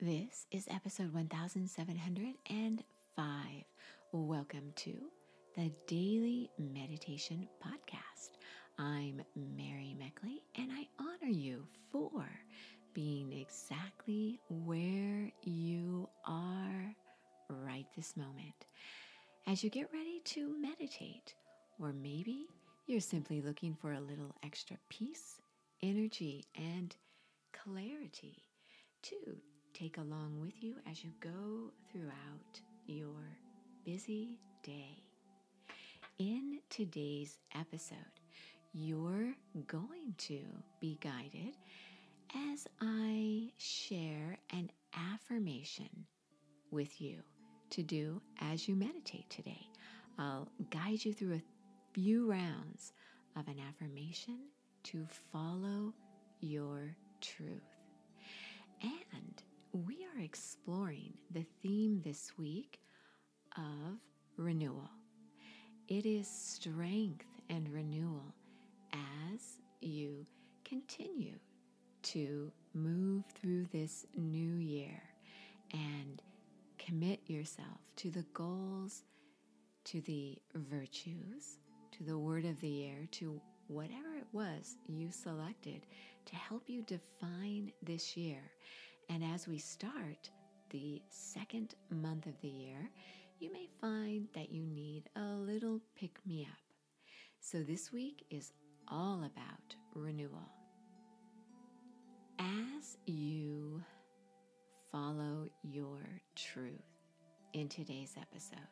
This is episode 1705. Welcome to the Daily Meditation Podcast. I'm Mary Meckley, and I honor you for being exactly where you are right this moment. As you get ready to meditate, or maybe you're simply looking for a little extra peace, energy, and clarity to take along with you as you go throughout your busy day. In today's episode, you're going to be guided as I share an affirmation with you to do as you meditate today. I'll guide you through a few rounds of an affirmation to follow your truth. And we are exploring the theme this week of renewal. It is strength and renewal as you continue to move through this new year and commit yourself to the goals, to the virtues, to the word of the year, to whatever it was you selected to help you define this year. And as we start the second month of the year, you may find that you need a little pick-me-up. So this week is all about renewal. As you follow your truth in today's episode,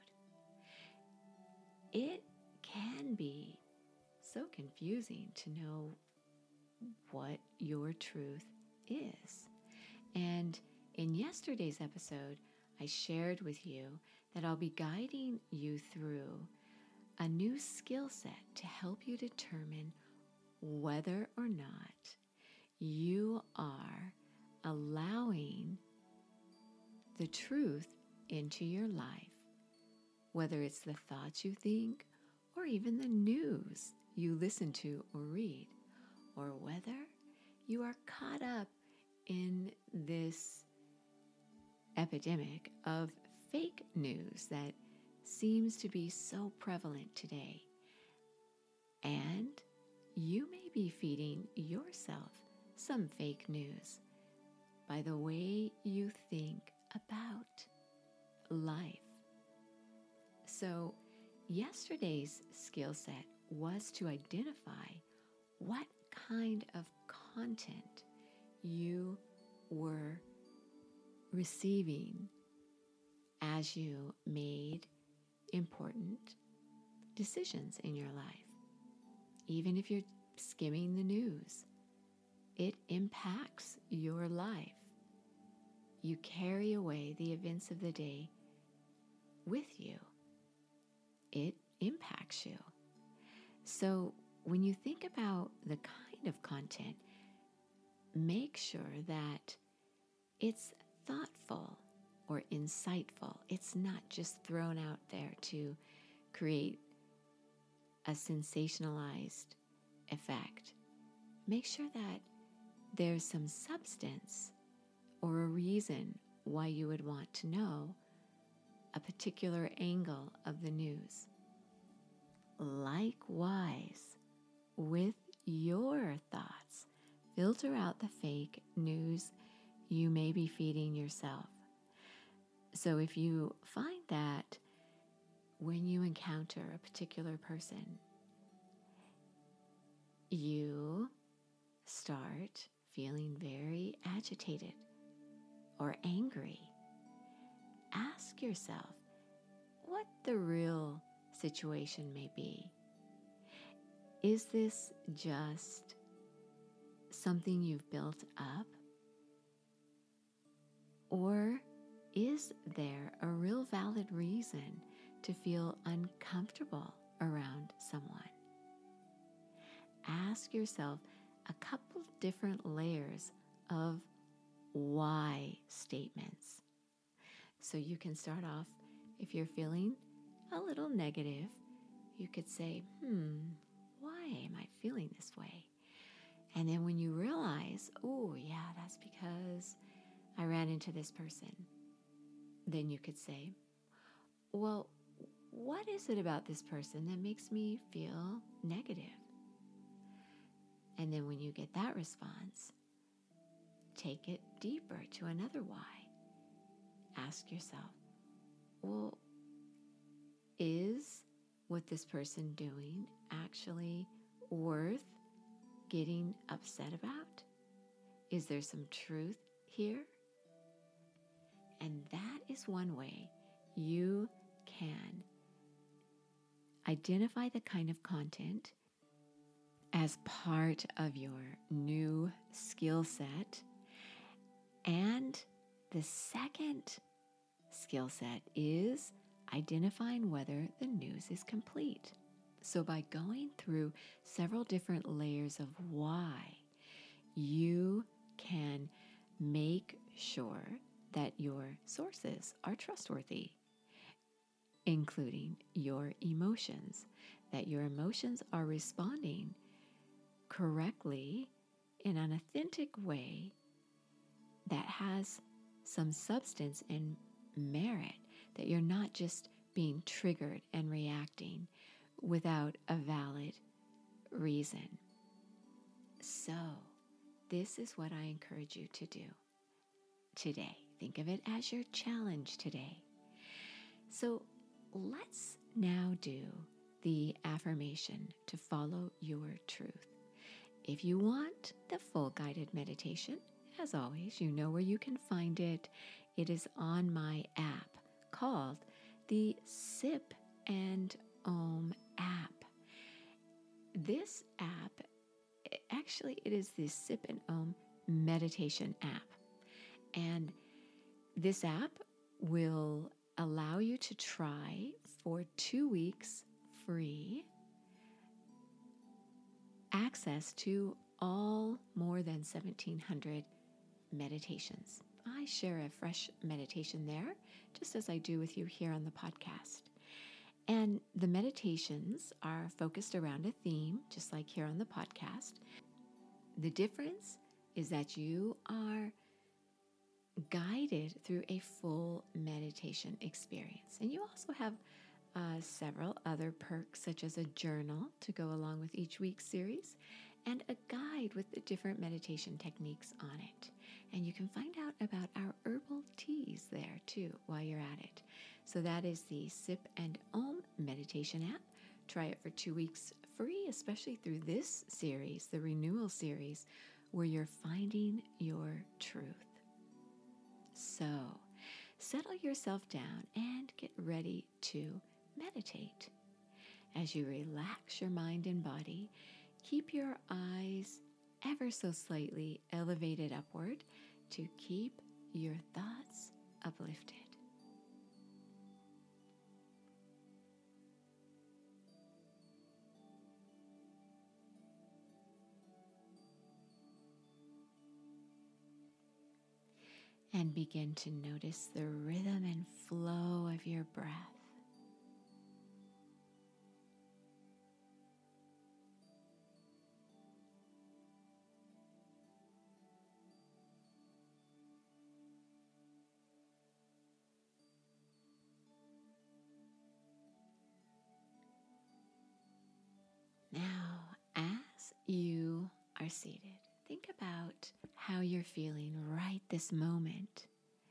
it can be so confusing to know what your truth is. And in yesterday's episode, I shared with you that I'll be guiding you through a new skill set to help you determine whether or not you are allowing the truth into your life, whether it's the thoughts you think or even the news you listen to or read, or whether you are caught up in this epidemic of fake news that seems to be so prevalent today. And you may be feeding yourself some fake news by the way you think about life. So yesterday's skill set was to identify what kind of content you were receiving as you made important decisions in your life. Even if you're skimming the news, it impacts your life. You carry away the events of the day with you. It impacts you. So when you think about the kind of content, make sure that it's thoughtful or insightful. It's not just thrown out there to create a sensationalized effect. Make sure that there's some substance or a reason why you would want to know a particular angle of the news. Likewise, with your thoughts, filter out the fake news you may be feeding yourself. So if you find that when you encounter a particular person, you start feeling very agitated or angry, ask yourself what the real situation may be. Is this just something you've built up? Or is there a real valid reason to feel uncomfortable around someone? Ask yourself a couple different layers of why statements. So you can start off, if you're feeling a little negative, you could say, why am I feeling this way? And then when you realize, oh yeah, that's because I ran into this person. Then you could say, well, what is it about this person that makes me feel negative? And then when you get that response, take it deeper to another why. Ask yourself, well, is what this person doing actually worth getting upset about? Is there some truth here? And that is one way you can identify the kind of content as part of your new skill set. And the second skill set is identifying whether the news is complete. So by going through several different layers of why, you can make sure that your sources are trustworthy, including your emotions, that your emotions are responding correctly in an authentic way that has some substance and merit, that you're not just being triggered and reacting without a valid reason. So, this is what I encourage you to do today. Think of it as your challenge today. So, let's now do the affirmation to follow your truth. If you want the full guided meditation, as always, you know where you can find it. It is on my app called the Sip and Om app. This app, actually, it is the Sip and Om meditation app. And this app will allow you to try for 2 weeks free access to all more than 1,700 meditations. I share a fresh meditation there, just as I do with you here on the podcast. And the meditations are focused around a theme, just like here on the podcast. The difference is that you are guided through a full meditation experience. And you also have several other perks, such as a journal to go along with each week's series, and a guide with the different meditation techniques on it. And you can find out about our herbal teas there too while you're at it. So that is the Sip and Om meditation app. Try it for 2 weeks free, especially through this series, the renewal series, where you're finding your truth. So settle yourself down and get ready to meditate. As you relax your mind and body, keep your eyes ever so slightly elevated upward to keep your thoughts uplifted. And begin to notice the rhythm and flow of your breath. Now, as you are seated, think about how you're feeling right this moment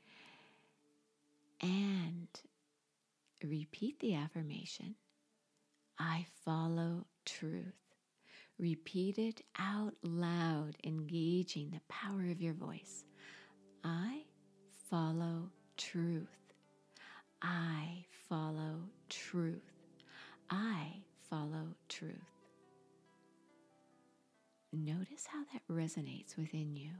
and repeat the affirmation, I follow truth. Repeat it out loud, engaging the power of your voice. I follow truth. I follow truth. I follow truth. Notice how that resonates within you.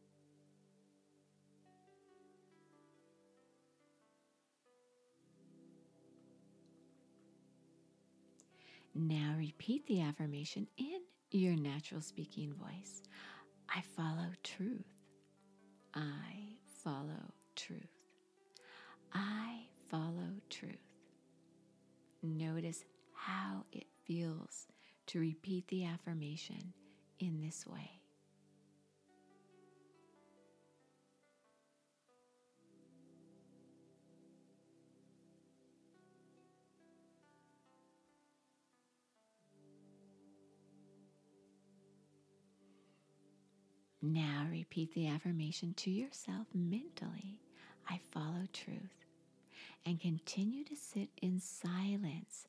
Now repeat the affirmation in your natural speaking voice. I follow truth. I follow truth. I follow truth. Notice how it feels to repeat the affirmation in this way. Now repeat the affirmation to yourself mentally. I follow truth. And continue to sit in silence,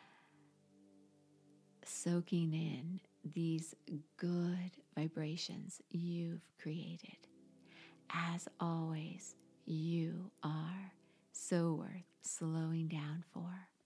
soaking in these good vibrations you've created. As always, you are so worth slowing down for.